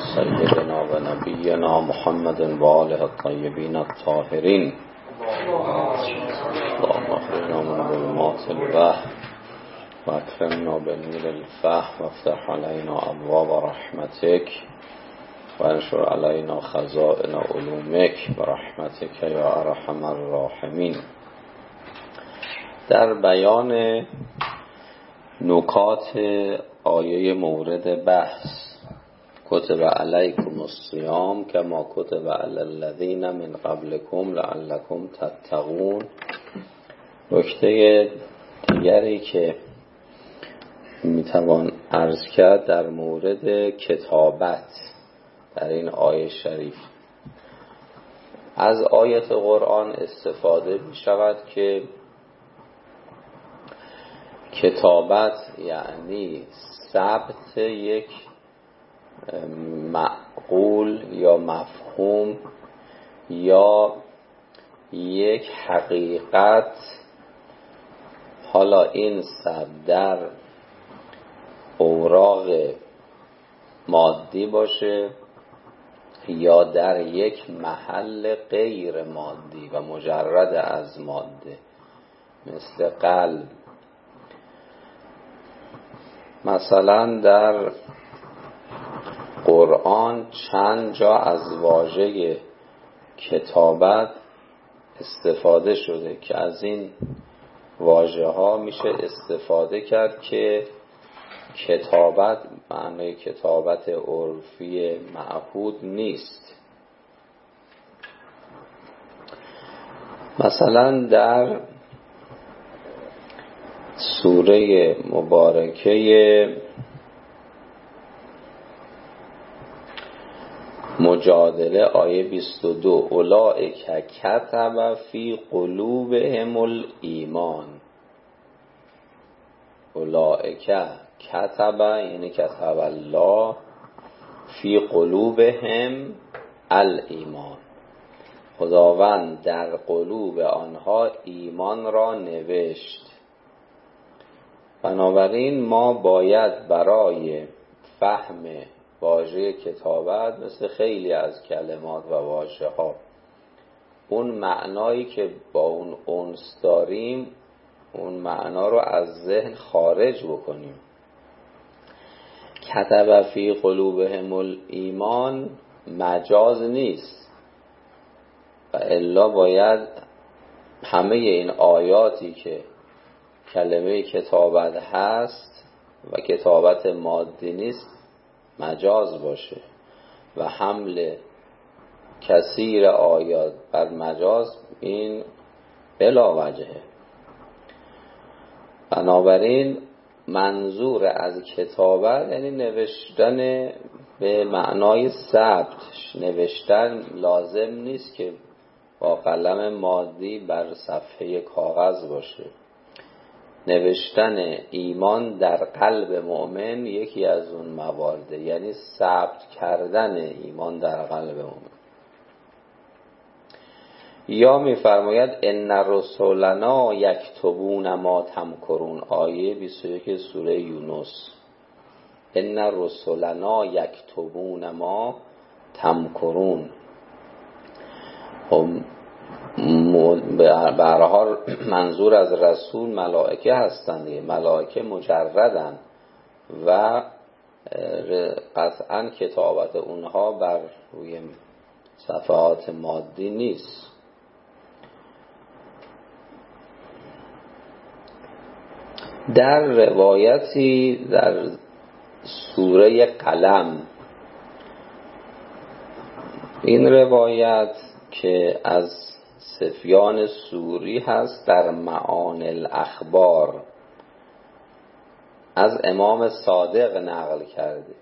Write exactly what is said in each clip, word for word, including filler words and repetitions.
سيدنا ونبينا محمد وآله الطيبين الطاهرين اللهم اخرجنا من ظلمات الوهم واكرمنا بنور الفهم وافتح علينا ابواب رحمتك وانشر علينا خزائن علومك برحمتك یا ارحم الراحمین. در بیان نکات آیه مورد بحث کتب علیکم الصیام کما کتب علی الذین من قبلکم لعلکم تتقون، نکته دیگری که میتوان عرض کرد در مورد کتابت در این آیه شریف. از آیت قرآن استفاده می شود که کتابت یعنی ثبت یک معقول یا مفهوم یا یک حقیقت، حالا این ثبت در اوراق مادی باشه یا در یک محل غیر مادی و مجرد از ماده مثل قلب. مثلا در قرآن چند جا از واژه کتابت استفاده شده که از این واژه ها میشه استفاده کرد که کتابت معنی کتابت عرفی معهود نیست. مثلا در سوره مبارکه مجادله آیه بیست و دو اولئک کتب فی قلوبهم الایمان. اولئک کتب یعنی کتب الله فی قلوبهم الایمان، خداوند در قلوب آنها ایمان را نوشت. بنابراین ما باید برای فهم واژه کتابت مثل خیلی از کلمات و واژه ها اون معنایی که با اون انس داریم اون معنا رو از ذهن خارج بکنیم. کتب فی قلوبهم الایمان مجاز نیست و الا باید همه این آیاتی که کلمه کتابت هست و کتابت مادی نیست مجاز باشه و حمل کثیر آیات بر مجاز این بلا وجهه. بنابراین منظور از کتابت یعنی نوشتن به معنای ثبت. نوشتن لازم نیست که با قلم مادی بر صفحه کاغذ باشه. نوشتن ایمان در قلب مؤمن یکی از اون موارده، یعنی ثبت کردن ایمان در قلب مؤمن. یا می‌فرماید ان رسولنا یکتبون ما تمکرون، آیه بیست و یک سوره یونس. ان رسولنا یکتبون ما تمکرون. به هر حال منظور از رسول ملائکه هستند، ملائکه مجردند و قطعا کتابت اونها بر روی صفحات مادی نیست. در روایتی در سوره قلم، این روایت که از سفیان سوری هست در معانی الاخبار از امام صادق نقل کرده.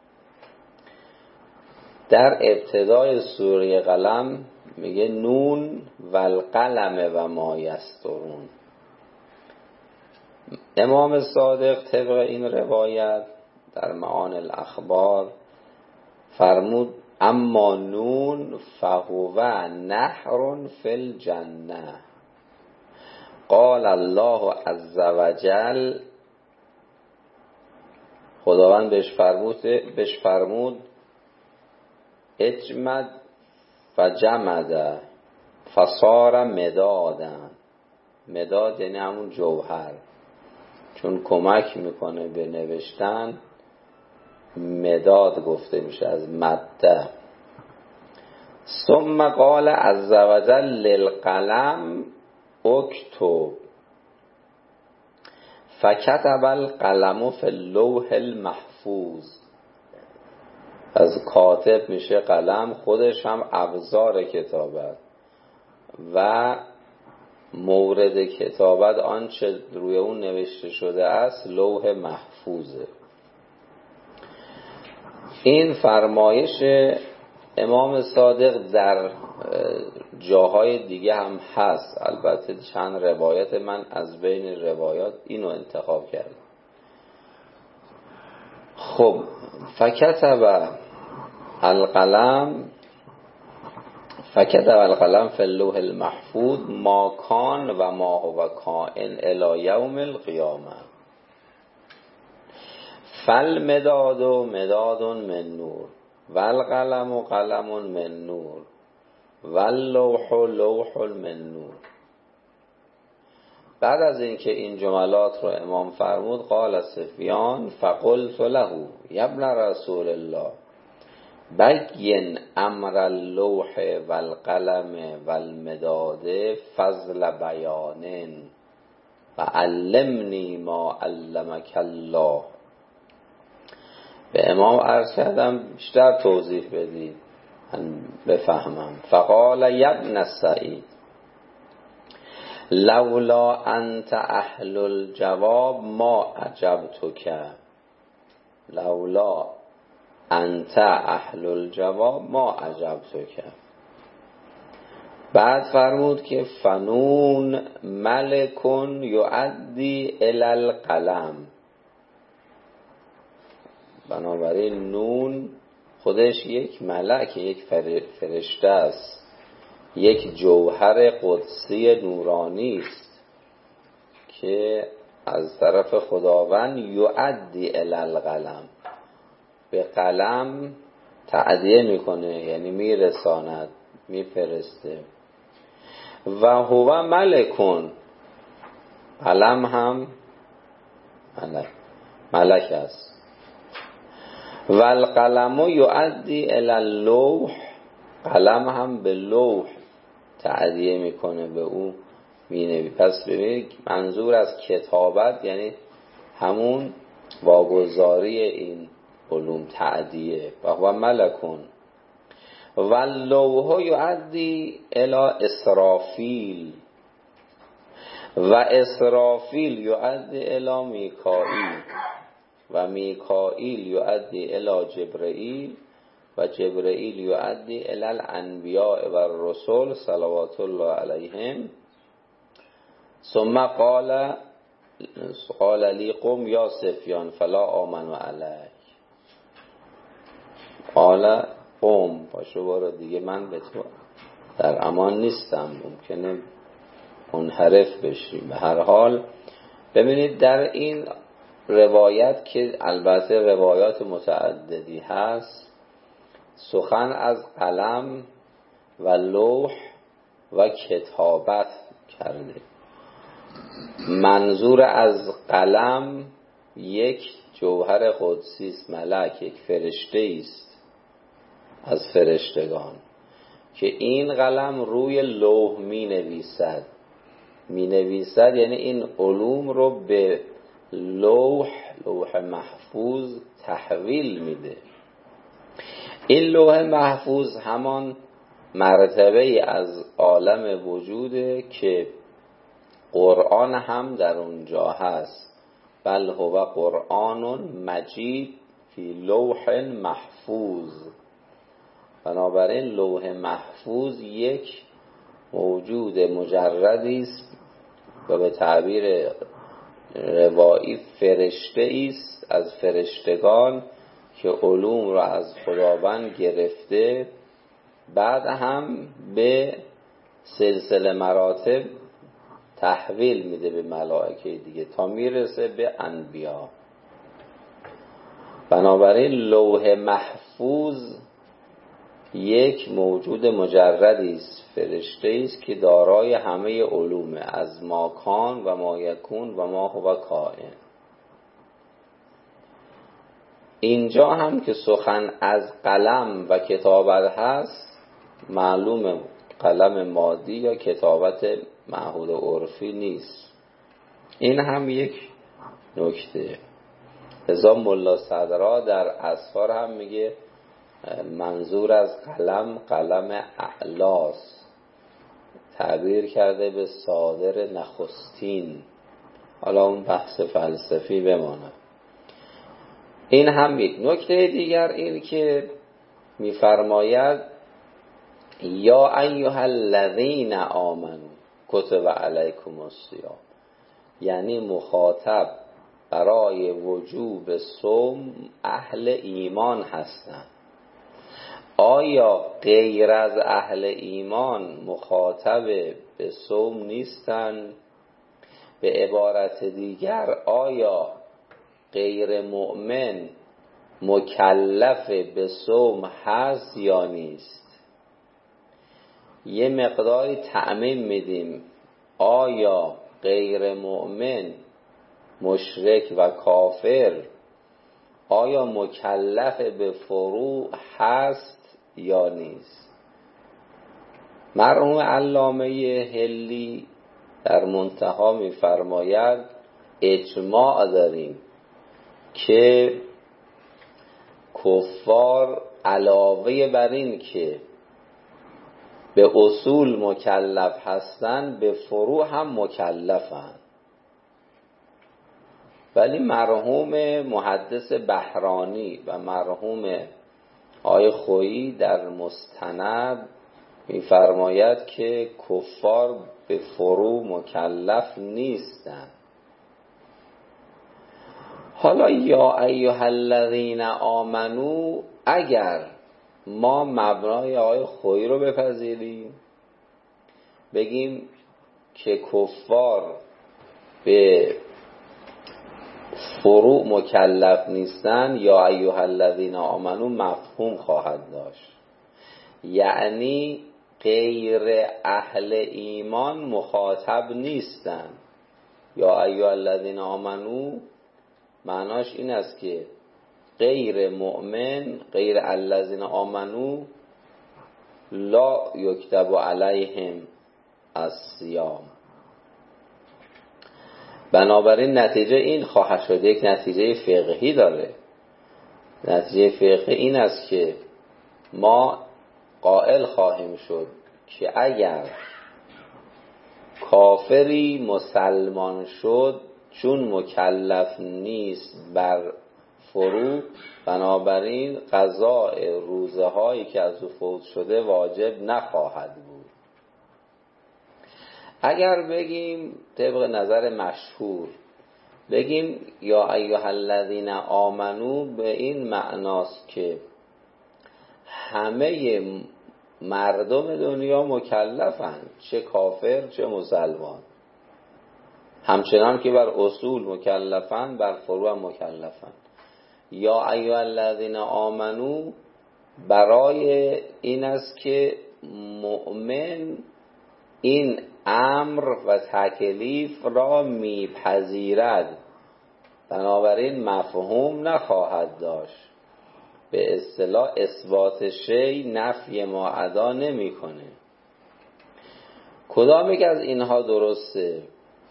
در ابتدای سوره قلم میگه نون والقلم و ما یسطرون. امام صادق طبق این روایت در معانی الاخبار فرمود اما نون فهو نهر فی الجنه. قال الله عز وجل، خداوند بهش فرمود بهش فرمود اجمد فجمد فصار مدادن. مداد یعنی همون جوهر، چون کمک میکنه به نوشتن مداد گفته میشه از مده. ثم قال عز وجل للقلم اکتب فکتب القلم فی اللوح المحفوظ. از کاتب میشه قلم، خودش هم ابزار کتابت و مورد کتابت آنچه روی اون نوشته شده است لوح محفوظه. این فرمایش امام صادق در جاهای دیگه هم هست، البته چند روایت من از بین روایات اینو انتخاب کردم. خب فکتب القلم فکتب القلم فی اللوح المحفوظ ما کان و ما هو کائن الی یوم القیامه فالمداد مداد من نور والقلم قلم من نور واللوح لوح من نور. بعد از اینکه این جملات رو امام فرمود قال سفیان فقلت له یا ابن رسول الله بین امر اللوح والقلم والمداد فضل بیان و علمنی ما علمک الله. به امام عرض کردم بیشتر توضیح بدید من بفهمم. فقال یا ابن سعید لولا انت اهل الجواب ما عجبتک لولا انت اهل الجواب ما عجبتک. بعد فرمود که فنون ملکن یؤدی الی القلم. بنابراین نون خودش یک ملک، یک فرشته است، یک جوهر قدسی نورانی است که از طرف خداوند یؤدی الی القلم، به قلم تأدیه میکنه، یعنی میرساند، میفرسته. و هو ملکون، قلم هم ملک ملک است. و القلم یؤدی الی اللوح، قلم هم به لوح تأدیه میکنه، به اون مینویسه. پس ببینید منظور از کتابت یعنی همون واگذاری این علوم، تأدیه. و هو ملکون و اللوح یؤدی الی اسرافیل و اسرافیل یؤدی الی میکائیل و میکائیل یؤدی الی جبرئیل و جبرئیل یؤدی الی الانبیاء و الرسل صلوات الله علیهم. ثم قال قال لی قم یا سفیان فلا آمنوا علیک. قال قم، پاشو برو دیگه، من به تو در امان نیستم، ممکنه منحرف بشیم. به هر حال ببینید در این روایت که البته روایات متعددی هست، سخن از قلم و لوح و کتابت کرده. منظور از قلم یک جوهر قدسی است، ملک، یک فرشته است از فرشتگان که این قلم روی لوح می نویسد. می نویسد یعنی این علوم رو به لوح لوح محفوظ تحویل میده. این لوح محفوظ همان مرتبه از عالم وجوده که قرآن هم در اونجا هست. بل هو قرآن مجید فی لوح محفوظ. بنابراین لوح محفوظ یک موجود مجردی است و به تعبیر روایی فرشته است از فرشتگان که علوم را از خداوند گرفته، بعد هم به سلسله مراتب تحویل میده به ملائکه دیگه تا میرسه به انبیا. بنابراین لوح محفوظ یک موجود مجردی است، فرشته است که دارای همه علوم از ما کان و ما یکون و ما هو کائن. اینجا هم که سخن از قلم و کتابت هست، معلوم قلم مادی یا کتابت معهود عرفی نیست. این هم یک نکته. لذا ملا صدرا در اسفار هم میگه منظور از قلم قلم اعلاس، تعبیر کرده به صادر نخستین. حالا اون بحث فلسفی بمانه. این هم یک نکته. دیگر این که میفرماید یا ایها الذین آمنوا کتب علیکم الصیام، یعنی مخاطب برای وجوب صوم اهل ایمان هستند. آیا غیر از اهل ایمان مخاطب به صوم نیستند؟ به عبارت دیگر آیا غیر مؤمن مکلف به صوم هست یا نیست؟ یه مقداری تعمیم میدیم. آیا غیر مؤمن مشرک و کافر آیا مکلف به فروع هست یا نیست؟ مرحوم علامه حلی در منتها می‌فرماید اجماع داریم که کفار علاوه بر این که به اصول مکلف هستند به فروع هم مکلفند. ولی مرحوم محدث بهرانی و مرحوم آقای خویی در مستند می‌فرماید که کفار به فروع مکلف نیستند. حالا یا ایها الذین آمنو، اگر ما مبنای آقای خویی رو بپذیریم، بگیم که کفار به فروع مکلف نیستن، یا ایها الذین آمنو مفهوم خواهد داشت، یعنی غیر اهل ایمان مخاطب نیستن. یا ایها الذین آمنو معناش این است که غیر مؤمن، غیر الذین آمنو لا یکتب علیهم الصیام. بنابراین نتیجه این خواهد شد، یک نتیجه فقهی داره. نتیجه فقهی این است که ما قائل خواهیم شد که اگر کافری مسلمان شد چون مکلف نیست بر فروع، بنابراین قضاء روزه هایی که از او فوت شده واجب نخواهد بود. اگر بگیم طبق نظر مشهور بگیم یا ایها الذین آمنو، به این معناست که همه مردم دنیا مکلفند، چه کافر چه مسلمان، همچنان که بر اصول مکلفند بر فروع هم مکلفند. یا ایها الذین آمنو برای این است که مؤمن این امر و تکلیف را میپذیرد، بنابراین مفهوم نخواهد داشت. به اصطلاح اثبات شی نفی ما ادا نمی کنه. کدام یک از اینها درسته؟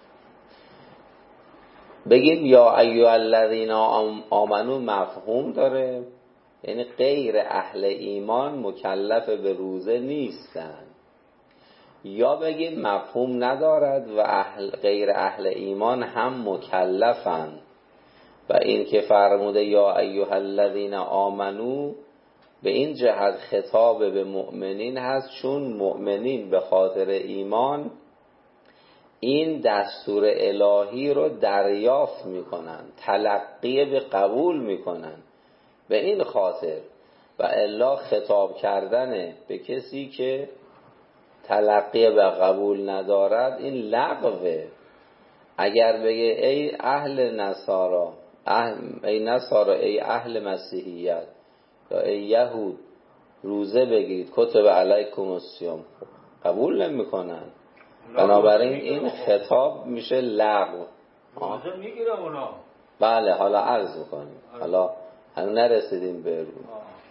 بگیم یا ایها الذین آمنو مفهوم داره، یعنی غیر اهل ایمان مکلف به روزه نیستند، یا بگیم مفهوم ندارد و اهل غیر اهل ایمان هم مکلفند و این که فرموده یا ایها الذین آمنو به این جهت خطاب به مؤمنین هست چون مؤمنین به خاطر ایمان این دستور الهی رو دریافت میکنن، تلقی به قبول میکنن به این خاطر، و الا خطاب کردن به کسی که تلقی به قبول ندارد این لغوه. اگر بگه ای اهل نصارا، اهل ای نصارا، ای اهل مسیحیت، یا ای یهود روزه بگیرید، کتب علیکم الصیام، قبول نمی کنن. بنابراین این خطاب میشه لغو. روزه میگیره اونا. بله حالا عرض میکنیم، حالا هنوز نرسیدیم به روز.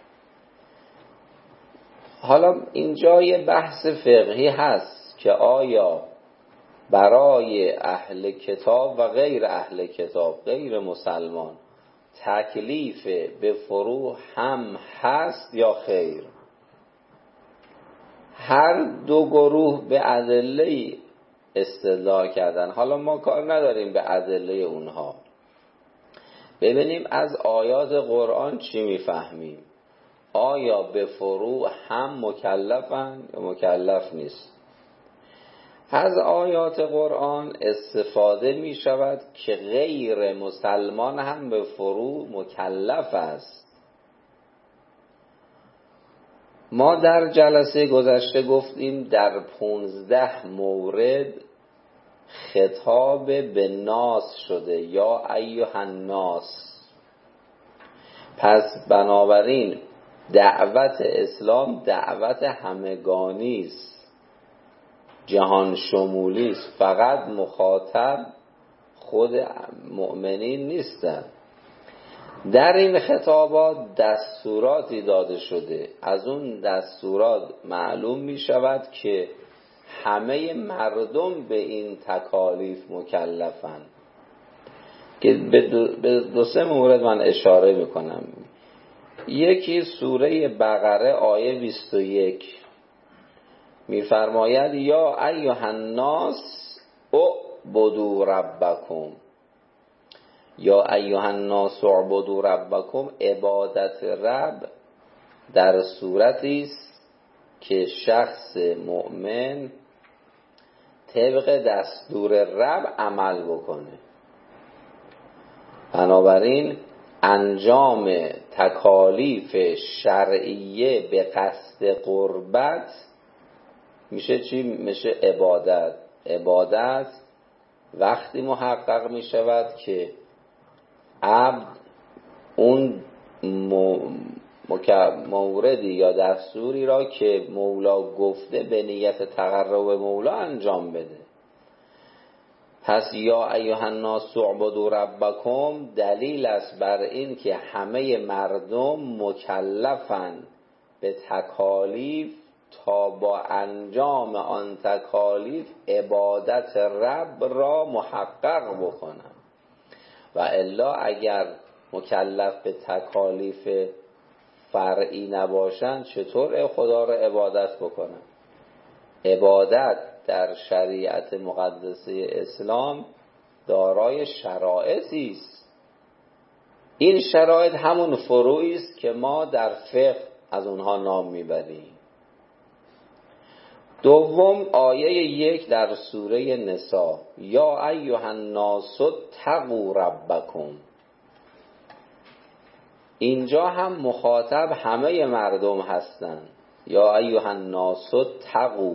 حالا اینجا یه بحث فقهی هست که آیا برای اهل کتاب و غیر اهل کتاب، غیر مسلمان، تکلیف به فروع هم هست یا خیر؟ هر دو گروه به ادله استدلال کردن. حالا ما کار نداریم به ادله اونها، ببینیم از آیات قرآن چی میفهمیم. آیا به فروع هم مکلفن یا مکلف نیست؟ از آیات قرآن استفاده می شود که غیر مسلمان هم به فروع مکلف است. ما در جلسه گذشته گفتیم در پونزده مورد خطاب به ناس شده، یا ایها الناس. پس بنابراین دعوت اسلام دعوت همگانی است، جهان شمولی است، فقط مخاطب خود مؤمنین نیستند. در این خطابات دستوراتی داده شده، از اون دستورات معلوم می شود که همه مردم به این تکالیف مکلفن، که به دو, به دو سه مورد من اشاره میکنم. یکی سوره بقره آیه بیست و یک میفرماید یا ایها الناس اعبدوا ربکم، یا ایها الناس اعبدوا ربکم. عبادت رب در صورتی است که شخص مؤمن طبق دستور رب عمل بکنه. بنابراین انجام تکالیف شرعیه به قصد قربت میشه چی؟ میشه عبادت. عبادت وقتی محقق میشود که عبد اون موردی یا دستوری را که مولا گفته به نیت تقرب مولا انجام بده. پس یا ایها الناس اعبدوا ربکم دلیل است بر این که همه مردم مکلفن به تکالیف تا با انجام آن تکالیف عبادت رب را محقق بکنن، و الا اگر مکلف به تکالیف فرعی نباشن چطور خدا را عبادت بکنن؟ عبادت در شریعت مقدسه اسلام دارای شرایطی است. این شرایط همون فروعی است که ما در فقه از اونها نام میبریم. دوم آیه یک در سوره نساء یا ایها الناس اتقوا ربکم. اینجا هم مخاطب همه مردم هستند. یا ایها الناس اتقوا.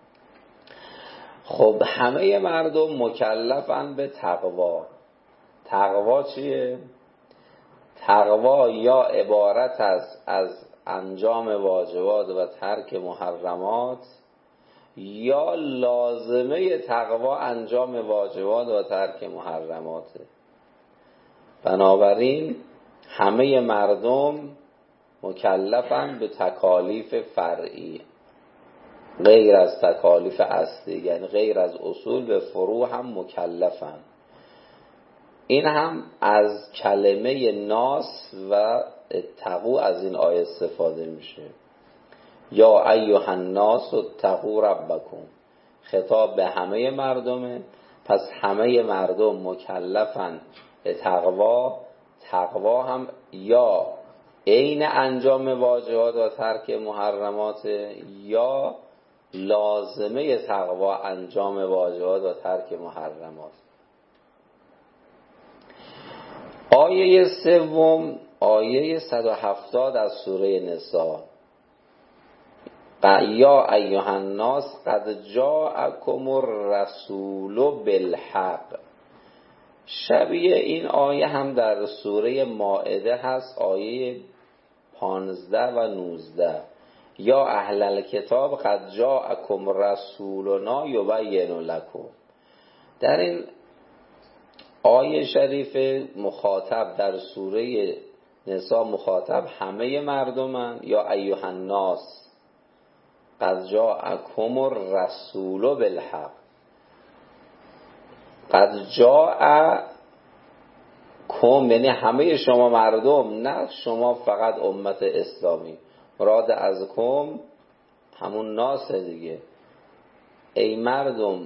خب همه مردم مکلفن به تقوا. تقوا چیه؟ تقوا یا عبارت است از انجام واجبات و ترک محرمات، یا لازمه تقوا انجام واجبات و ترک محرماته. بنابراین همه مردم مکلفن به تکالیف فرعی، غیر از تکالیف اصلی، یعنی غیر از اصول به فروع هم مکلفن. این هم از کلمه ناس و اتقوا از این آیه استفاده میشه. یا ایها الناس اتقوا ربکم، خطاب به همه مردمه. پس همه مردم مکلفن به تقوا. تقوا هم یا عین انجام واجبات و ترک محرمات، یا لازمه تقوا انجام واجبات و ترک محرمات. آیه سوم آیه صد و هفتاد از سوره نساء یا ایها الناس قد جاءکم الرسول بالحق. شبیه این آیه هم در سوره مائده هست، آیه پانزده و نوزده. یا اهل الکتاب قد جاءکم رسولنا یبین لکم. در این آیه شریف مخاطب در سوره نساء مخاطب همه مردمن. یا ایها الناس قد جاءکم الرسول بالحق. قد جاءکم یعنی همه شما مردم، نه شما فقط امت اسلامی. مراد از کم همون ناس دیگه. ای مردم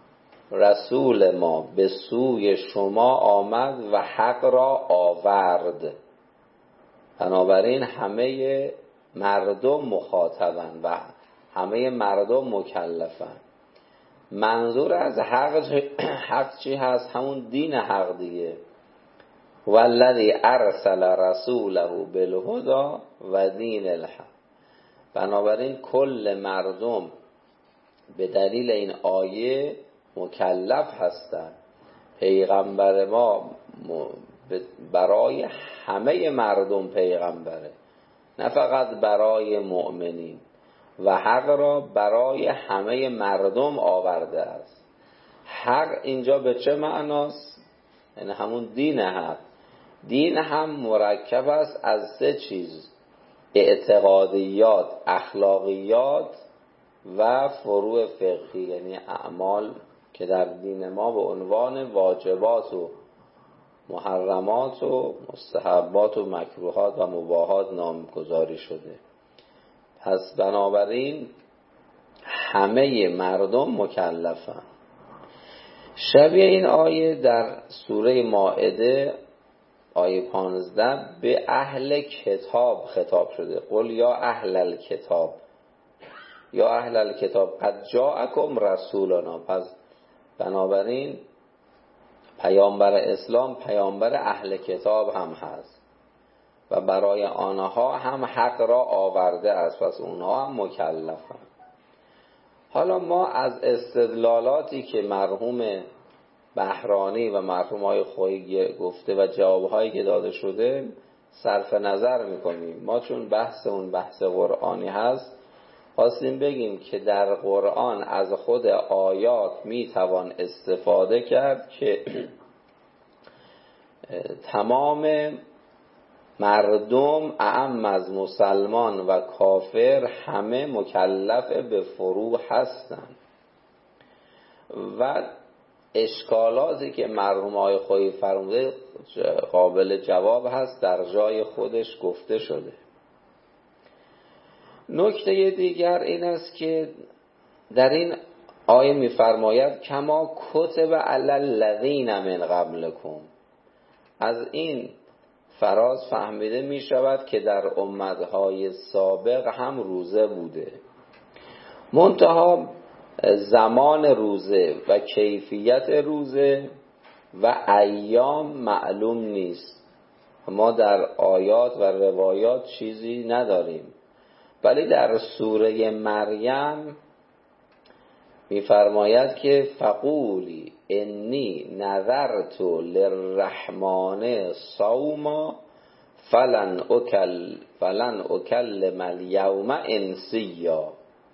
رسول ما به سوی شما آمد و حق را آورد. بنابراین همه مردم مخاطبن و همه مردم مکلفن. منظور از حق حق چی هست؟ همون دین حق دیگه. والذی ارسل رسوله بالهدی و دین الحق. بنابراین کل مردم به دلیل این آیه مکلف هستند. پیغمبر ما برای همه مردم پیغمبره، نه فقط برای مؤمنین، و حق را برای همه مردم آورده است. حق اینجا به چه معناست؟ یعنی همون دین حق. دین هم مرکب است از سه چیز: اعتقادیات، اخلاقیات و فروع فقهی، یعنی اعمال که در دین ما به عنوان واجبات و محرمات و مستحبات و مکروهات و مباحات نامگذاری شده. پس بنابراین همه مردم مکلفن. شبیه این آیه در سوره مائده آیه پانزده به اهل کتاب خطاب شده. قل یا اهل الکتاب، یا اهل الکتاب قد جاءکم رسولنا. پس بنابراین پیامبر اسلام پیامبر اهل کتاب هم هست و برای آنها هم حق را آورده است، پس اونها هم مکلفن. حالا ما از استدلالاتی که مرحوم بهرانی و مرحوم های خویی گفته و جوابهایی که داده شده صرف نظر میکنیم. ما چون بحث اون بحث قرآنی هست، خواستیم بگیم که در قرآن از خود آیات میتوان استفاده کرد که تمام مردم اعم از مسلمان و کافر همه مکلف به فروع هستند و اشکالاتی که مرحوم های خویی فرموده قابل جواب هست، در جای خودش گفته شده. نکته دیگر این است که در این آیه می‌فرماید کما کتب علی الذین من قبلکم. از این فراز فهمیده می شود که در امتهای سابق هم روزه بوده، منتها زمان روزه و کیفیت روزه و ایام معلوم نیست. ما در آیات و روایات چیزی نداریم، ولی در سوره مریم می‌فرماید که فقولی انی نذرت للرحمن صوما فلن اکل فلن اکلم الیوم انسیا.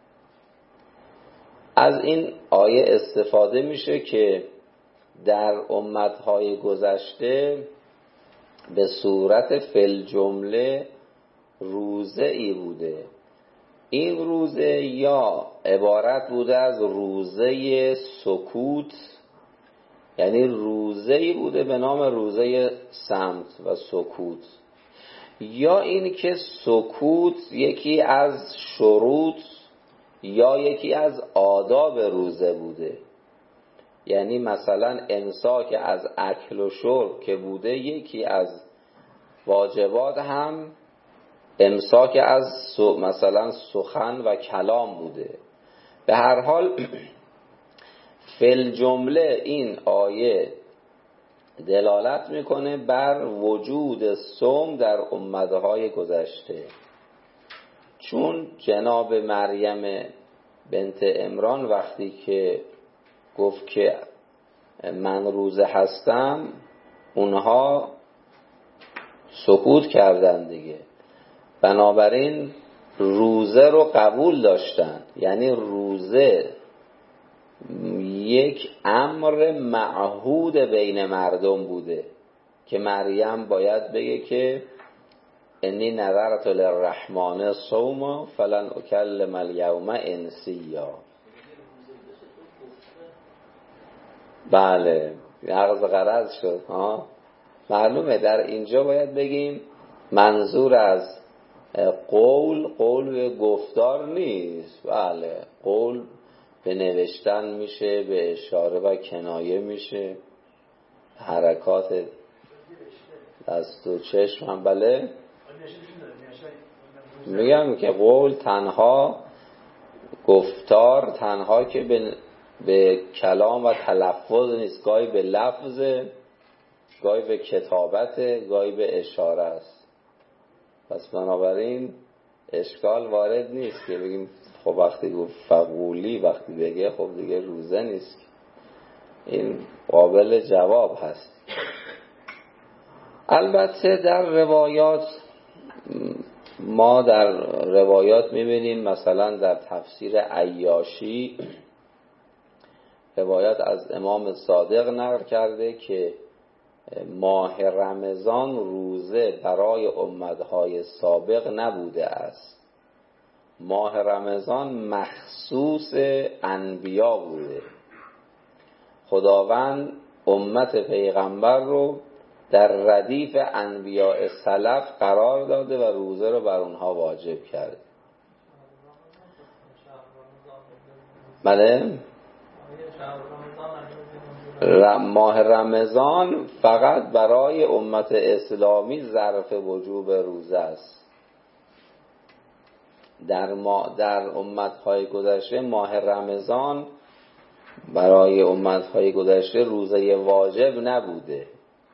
از این آیه استفاده میشه که در امتهای گذشته به صورت فی‌الجمله روزه ای بوده. این روزه یا عبارت بوده از روزه سکوت، یعنی روزه ای بوده به نام روزه صمت و سکوت، یا این که سکوت یکی از شروط یا یکی از آداب روزه بوده. یعنی مثلا امساک از اکل و شرب که بوده، یکی از واجبات هم امساک از مثلا سخن و کلام بوده. به هر حال فل جمله این آیه دلالت میکنه بر وجود صوم در امتهای گذشته، چون جناب مریم بنت عمران وقتی که گفت که من روزه هستم، اونها سکوت کردن دیگه. بنابراین روزه رو قبول داشتن، یعنی روزه یک امر معهود بین مردم بوده که مریم باید بگه که انی نذرت للرحمن صوما فلن اکلم الیوم انسیا. بله عرض غرض شد ها. معلومه در اینجا باید بگیم منظور از قول قول به گفتار نیست. بله قول به نوشتن میشه، به اشاره و کنایه میشه، حرکات دست و چشم هم. بله میگم که قول تنها گفتار، تنها که به, به کلام و تلفظ نیست، گاهی به لفظ، گاهی به کتابت، گاهی به اشاره است. پس بنابراین اشکال وارد نیست که بگیم خب وقتی گفت فقولی، وقتی بگه خب دیگه روزه نیست. این قابل جواب هست. البته در روایات، ما در روایات میبینیم مثلا در تفسیر عیاشی روایات از امام صادق نقل کرده که ماه رمضان روزه برای امتهای سابق نبوده است. ماه رمضان مخصوص انبیا بوده. خداوند امت پیغمبر رو در ردیف انبیاء سلف قرار داده و روزه رو بر اونها واجب کرده. بله ماه رمضان فقط برای امت اسلامی ظرف وجوب روزه است. در ما در امت‌های گذشته ماه رمضان برای امت‌های گذشته روزه واجب نبوده.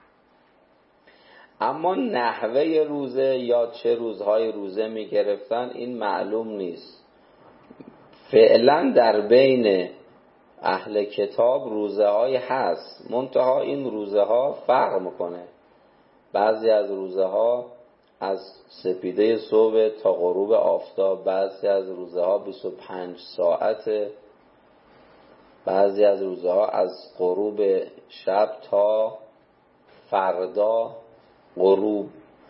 اما نحوه روزه یا چه روزهای روزه می گرفتن این معلوم نیست. فعلا در بین اهل کتاب روزه های هست، منتها این روزه ها فرق میکنه. بعضی از روزه ها از سپیده صبح تا غروب آفتاب، بعضی از روزه ها بیست و پنج ساعته، بعضی از روزه ها از غروب شب تا فردا غروب.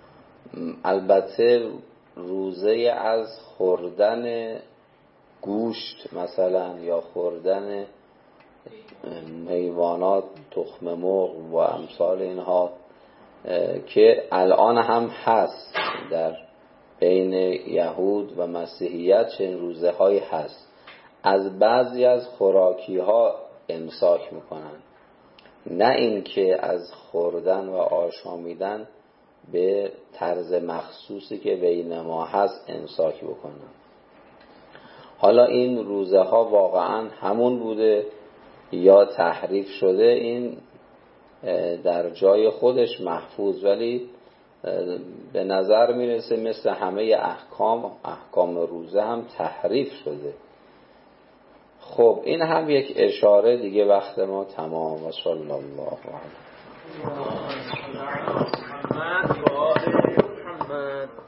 البته روزه از خوردن گوشت مثلا یا خوردن حیوانات، تخم مرغ و امثال اینها که الان هم هست در بین یهود و مسیحیت، چنین روزه هایی هست. از بعضی از خوراکی ها امساک میکنن، نه اینکه از خوردن و آشامیدن به طرز مخصوصی که بین ما هست امساک بکنن. حالا این روزه ها واقعا همون بوده یا تحریف شده، این در جای خودش محفوظ، ولی به نظر میرسه مثل همه احکام احکام روزه هم تحریف شده. خب این هم یک اشاره دیگه. وقت ما تمام. و صلی الله علیه